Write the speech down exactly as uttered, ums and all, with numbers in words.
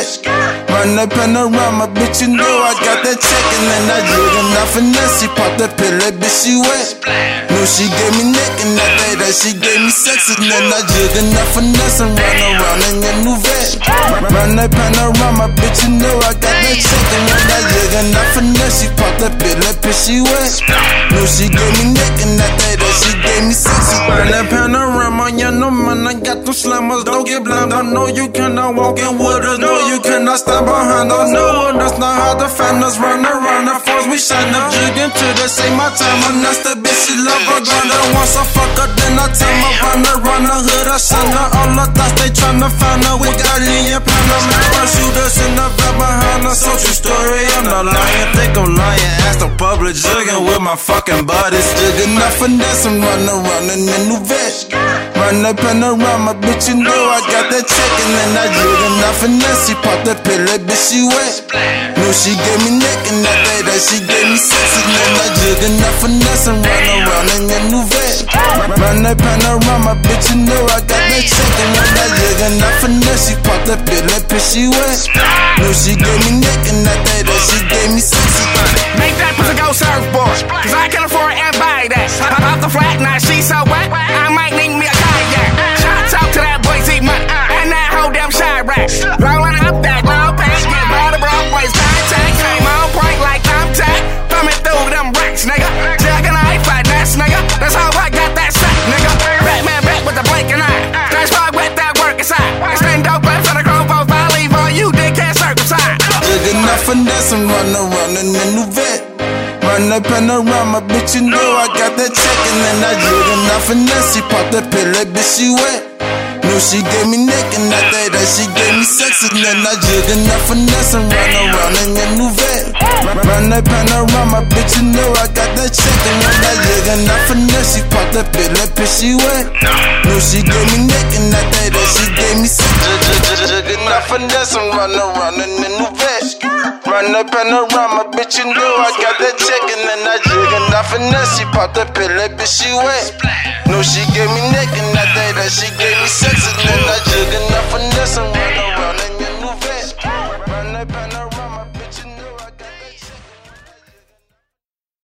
vet. Run that panorama, bitch, you know I got that check. And then I jig and I finesse, she popped that pill, that bitch, she wet. Knew she gave me neck and that day that she gave me sex. And then I jig and I finesse and run around in your new vet. Run that panorama, bitch, you know I got that check. And then I jig and I finesse, she popped that pill, that bitch, she wet. Knew she gave me neck and that day that she gave me sex. Run that panorama, yeah, no man, I got them slammers, don't get blind. I know you cannot walk in with us, no, you cannot stand behind us. No, that's not how the fans run around the force. We shine up, jigging to the same my time. And that's the bitch, she love her grinder. Once I fuck her, then I tell my runner, run the hood, I shine her. All the thoughts they tryna find her. We got in your Panamera, shoot us in the back behind us. So true story, I'm not lying. Think I'm lying, ask the public, jigging with my fucking buddies. Jigging up finesse and run around in the new vet. Run that panorama, bitch, you know I got that check. And then I jigging up finesse, she popped that pill, that bitch, she wet. Knew she gave me neck and that day that she gave me sex. And then I jigging up finesse and run around in your new vet. Run that panorama, bitch, you know I got that check. And then I jigging up finesse, she popped that pill, that bitch, she wet. Knew she gave me neck and that day that she gave me sex. Make that pussy go surfboard, cause I can afford and buy that. Pop off the flat, now she so wet, I might need me a kayak. Shots out to that boy Z-Money, and that whole damn shy rack. Rolling up that low pack, get by the Broadway's time tag. Came on point like I'm tagged, thumbing through them racks, nigga. Jugging a high fight, that's nigga. That's how I got that sack, nigga. Batman back with the blinking eye. That's why I wet that work inside. Stand dope play for the crow post, I leave all you dickhead circumcised. Jigging up finesse and run around in the new vet. Run that panorama, bitch, you know I got that check. And then I jigging up finesse, she popped that pill, that bitch, she wet. Knew she gave me neck and that day that she gave me sex. And then I jigging up finesse and run around in your new vet. Run that panorama, bitch, you know I got that check. And then I jigging up finesse, she popped that pill, that bitch, she wet. Knew she gave me neck and that day that she gave me sex. Jigging up finesse and run around in the new vet. Run that panorama, bitch, you know I got that check. And then I jigging up finesse, she popped that pill, that bitch, she wet. Knew she gave me neck and that day that she gave me sex. And then I jigging up finesse and run around in your new vet. Run that panorama.